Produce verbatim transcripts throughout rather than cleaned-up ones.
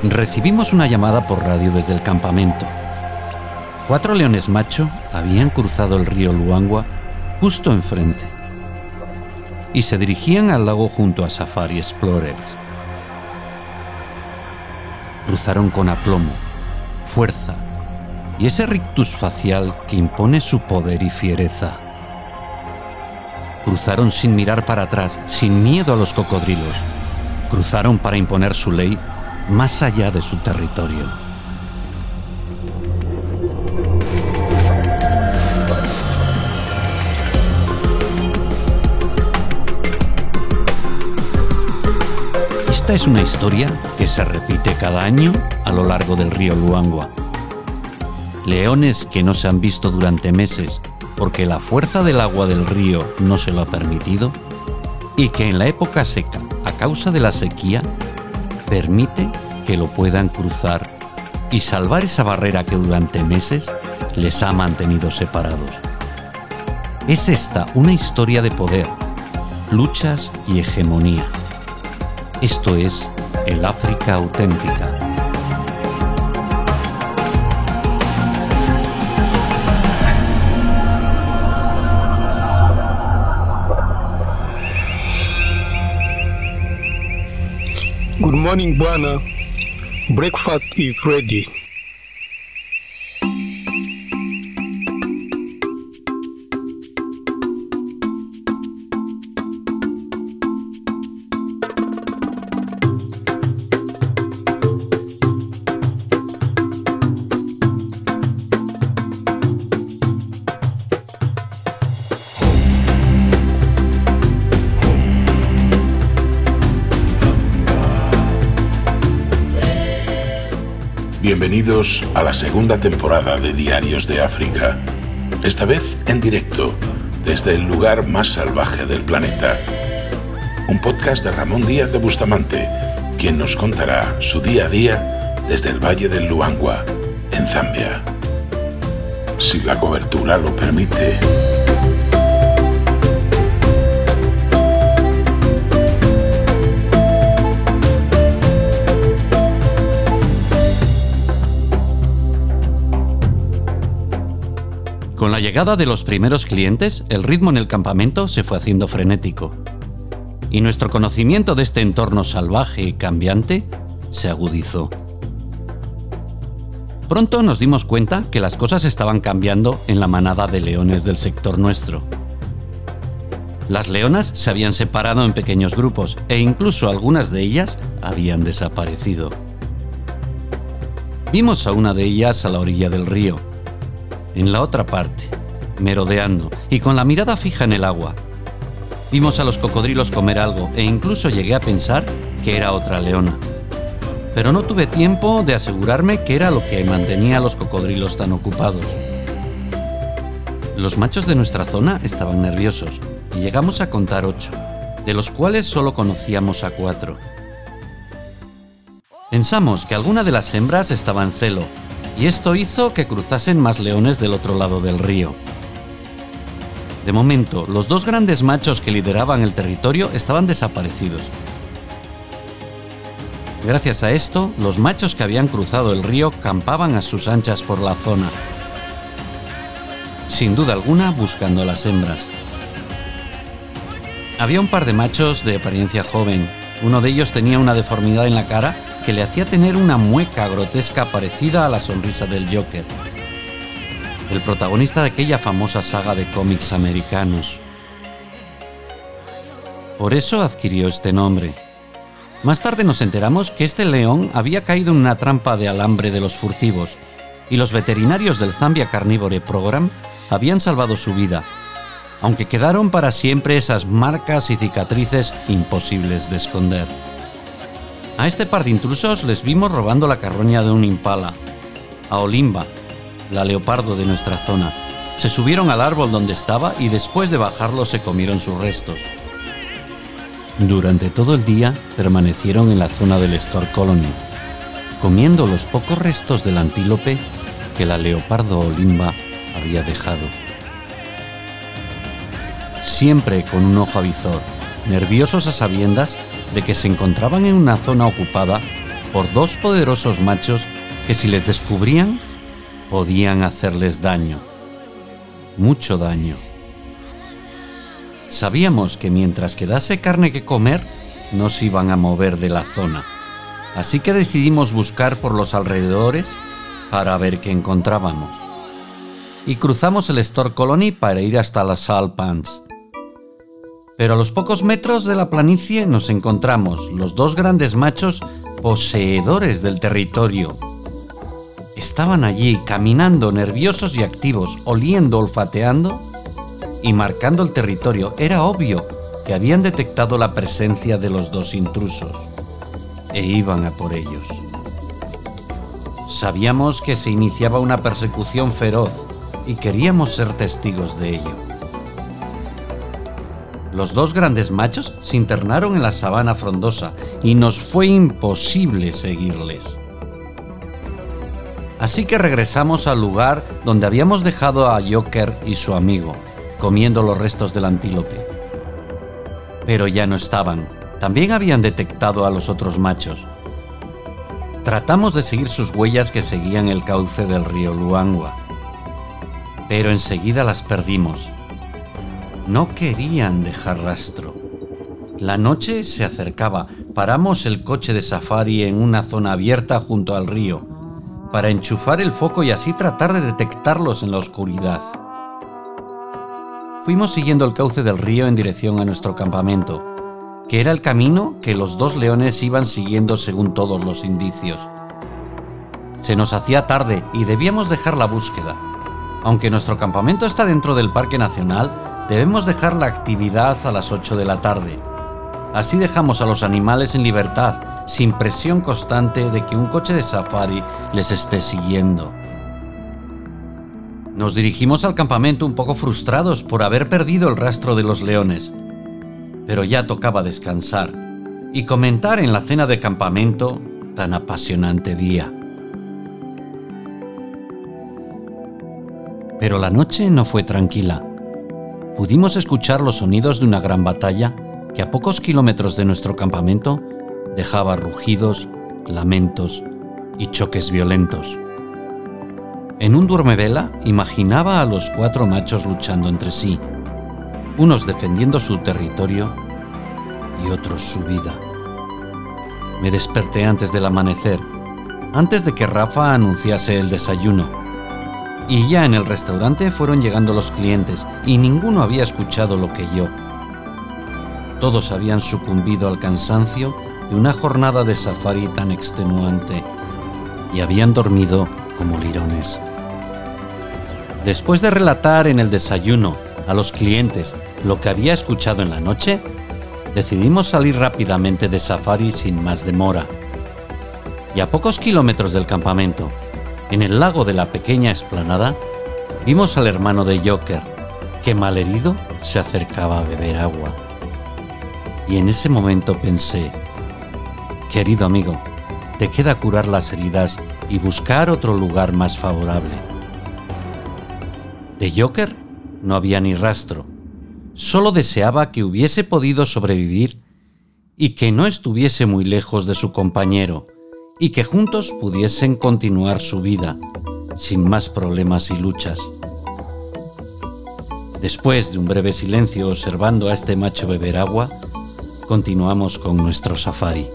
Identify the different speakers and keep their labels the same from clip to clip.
Speaker 1: Recibimos una llamada por radio desde el campamento. Cuatro leones macho habían cruzado el río Luangwa justo enfrente y se dirigían al lago junto a Safari Explorers. Cruzaron con aplomo, fuerza y ese rictus facial que impone su poder y fiereza. Cruzaron sin mirar para atrás, sin miedo a los cocodrilos. Cruzaron para imponer su ley más allá de su territorio. Esta es una historia que se repite cada año a lo largo del río Luangwa. Leones que no se han visto durante meses porque la fuerza del agua del río no se lo ha permitido y que en la época seca, a causa de la sequía, permite que lo puedan cruzar y salvar esa barrera que durante meses les ha mantenido separados. Es esta una historia de poder, luchas y hegemonía. Esto es el África auténtica.
Speaker 2: Good morning, Bwana. Breakfast is ready.
Speaker 3: Bienvenidos a la segunda temporada de Diarios de África, esta vez en directo, desde el lugar más salvaje del planeta. Un podcast de Ramón Díaz de Bustamante, quien nos contará su día a día desde el Valle del Luangwa, en Zambia. Si la cobertura lo permite.
Speaker 1: Con la llegada de los primeros clientes, el ritmo en el campamento se fue haciendo frenético. Y nuestro conocimiento de este entorno salvaje y cambiante se agudizó. Pronto nos dimos cuenta que las cosas estaban cambiando en la manada de leones del sector nuestro. Las leonas se habían separado en pequeños grupos e incluso algunas de ellas habían desaparecido. Vimos a una de ellas a la orilla del río, en la otra parte, merodeando y con la mirada fija en el agua. Vimos a los cocodrilos comer algo e incluso llegué a pensar que era otra leona. Pero no tuve tiempo de asegurarme que era lo que mantenía a los cocodrilos tan ocupados. Los machos de nuestra zona estaban nerviosos y llegamos a contar ocho, de los cuales solo conocíamos a cuatro. Pensamos que alguna de las hembras estaba en celo, y esto hizo que cruzasen más leones del otro lado del río. De momento, los dos grandes machos que lideraban el territorio estaban desaparecidos. Gracias a esto, los machos que habían cruzado el río campaban a sus anchas por la zona, sin duda alguna buscando a las hembras. Había un par de machos de apariencia joven. Uno de ellos tenía una deformidad en la cara que le hacía tener una mueca grotesca parecida a la sonrisa del Joker, el protagonista de aquella famosa saga de cómics americanos. Por eso adquirió este nombre. Más tarde nos enteramos que este león había caído en una trampa de alambre de los furtivos y los veterinarios del Zambia Carnivore Program habían salvado su vida, aunque quedaron para siempre esas marcas y cicatrices imposibles de esconder. A este par de intrusos les vimos robando la carroña de un impala. A Olimba, la leopardo de nuestra zona, se subieron al árbol donde estaba y después de bajarlo se comieron sus restos. Durante todo el día permanecieron en la zona del Store Colony, comiendo los pocos restos del antílope que la leopardo Olimba había dejado. Siempre con un ojo avizor, nerviosos a sabiendas de que se encontraban en una zona ocupada por dos poderosos machos que si les descubrían, podían hacerles daño. Mucho daño. Sabíamos que mientras quedase carne que comer, no se iban a mover de la zona. Así que decidimos buscar por los alrededores para ver qué encontrábamos. Y cruzamos el Store Colony para ir hasta las Salt Pans. Pero a los pocos metros de la planicie nos encontramos los dos grandes machos poseedores del territorio. Estaban allí caminando nerviosos y activos, oliendo, olfateando y marcando el territorio. Era obvio que habían detectado la presencia de los dos intrusos e iban a por ellos. Sabíamos que se iniciaba una persecución feroz y queríamos ser testigos de ello. Los dos grandes machos se internaron en la sabana frondosa y nos fue imposible seguirles. Así que regresamos al lugar donde habíamos dejado a Joker y su amigo, comiendo los restos del antílope. Pero ya no estaban. También habían detectado a los otros machos. Tratamos de seguir sus huellas que seguían el cauce del río Luangwa, pero enseguida las perdimos. No querían dejar rastro. La noche se acercaba. Paramos el coche de safari en una zona abierta junto al río para enchufar el foco y así tratar de detectarlos en la oscuridad. Fuimos siguiendo el cauce del río en dirección a nuestro campamento, que era el camino que los dos leones iban siguiendo según todos los indicios. Se nos hacía tarde y debíamos dejar la búsqueda. Aunque nuestro campamento está dentro del Parque Nacional, debemos dejar la actividad a las ocho de la tarde. Así dejamos a los animales en libertad, sin presión constante de que un coche de safari les esté siguiendo. Nos dirigimos al campamento un poco frustrados por haber perdido el rastro de los leones, pero ya tocaba descansar y comentar en la cena de campamento tan apasionante día. Pero la noche no fue tranquila. Pudimos escuchar los sonidos de una gran batalla que a pocos kilómetros de nuestro campamento dejaba rugidos, lamentos y choques violentos. En un duermevela imaginaba a los cuatro machos luchando entre sí, unos defendiendo su territorio y otros su vida. Me desperté antes del amanecer, antes de que Rafa anunciase el desayuno. Y ya en el restaurante fueron llegando los clientes y ninguno había escuchado lo que yo. Todos habían sucumbido al cansancio de una jornada de safari tan extenuante y habían dormido como lirones. Después de relatar en el desayuno a los clientes lo que había escuchado en la noche, decidimos salir rápidamente de safari sin más demora. Y a pocos kilómetros del campamento, en el lago de la pequeña explanada, vimos al hermano de Joker, que malherido se acercaba a beber agua. Y en ese momento pensé, querido amigo, te queda curar las heridas y buscar otro lugar más favorable. De Joker no había ni rastro, solo deseaba que hubiese podido sobrevivir y que no estuviese muy lejos de su compañero, y que juntos pudiesen continuar su vida, sin más problemas y luchas. Después de un breve silencio observando a este macho beber agua, continuamos con nuestro safari.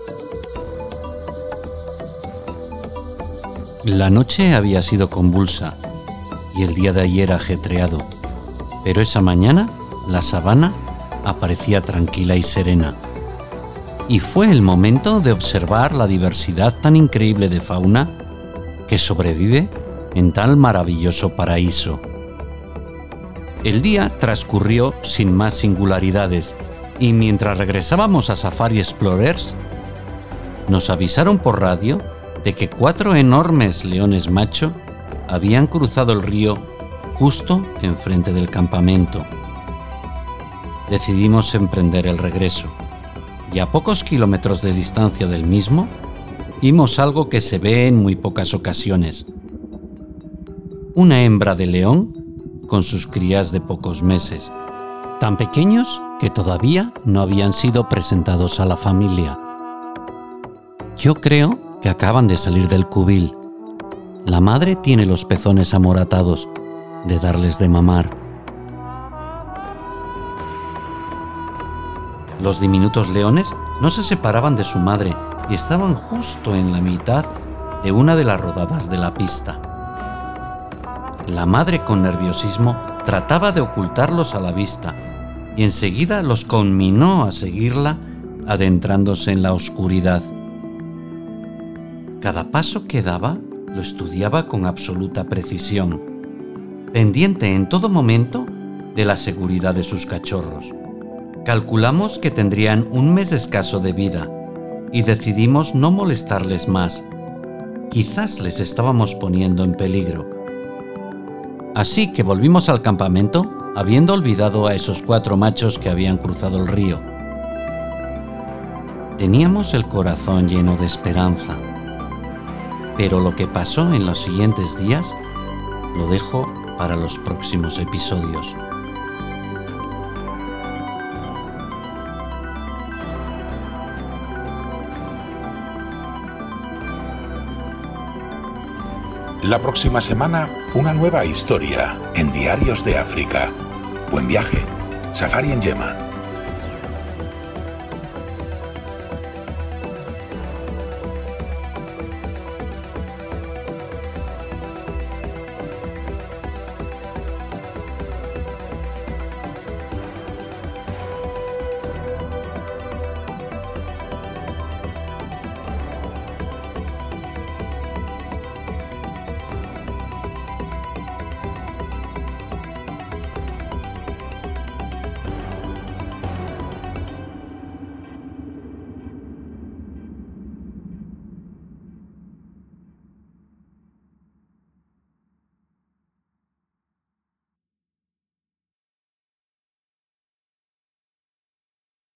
Speaker 1: La noche había sido convulsa y el día de ayer ajetreado, pero esa mañana la sabana aparecía tranquila y serena. Y fue el momento de observar la diversidad tan increíble de fauna que sobrevive en tal maravilloso paraíso. El día transcurrió sin más singularidades y mientras regresábamos a Safari Explorers, nos avisaron por radio de que cuatro enormes leones macho habían cruzado el río justo enfrente del campamento. Decidimos emprender el regreso. Y a pocos kilómetros de distancia del mismo, vimos algo que se ve en muy pocas ocasiones. Una hembra de león con sus crías de pocos meses, tan pequeños que todavía no habían sido presentados a la familia. Yo creo que acaban de salir del cubil. La madre tiene los pezones amoratados de darles de mamar. Los diminutos leones no se separaban de su madre y estaban justo en la mitad de una de las rodadas de la pista. La madre, con nerviosismo, trataba de ocultarlos a la vista y enseguida los conminó a seguirla, adentrándose en la oscuridad. Cada paso que daba lo estudiaba con absoluta precisión, pendiente en todo momento de la seguridad de sus cachorros. Calculamos que tendrían un mes escaso de vida y decidimos no molestarles más. Quizás les estábamos poniendo en peligro. Así que volvimos al campamento, habiendo olvidado a esos cuatro machos que habían cruzado el río. Teníamos el corazón lleno de esperanza. Pero lo que pasó en los siguientes días lo dejo para los próximos episodios.
Speaker 3: La próxima semana, una nueva historia en Diarios de África. Buen viaje. Safari en Yema.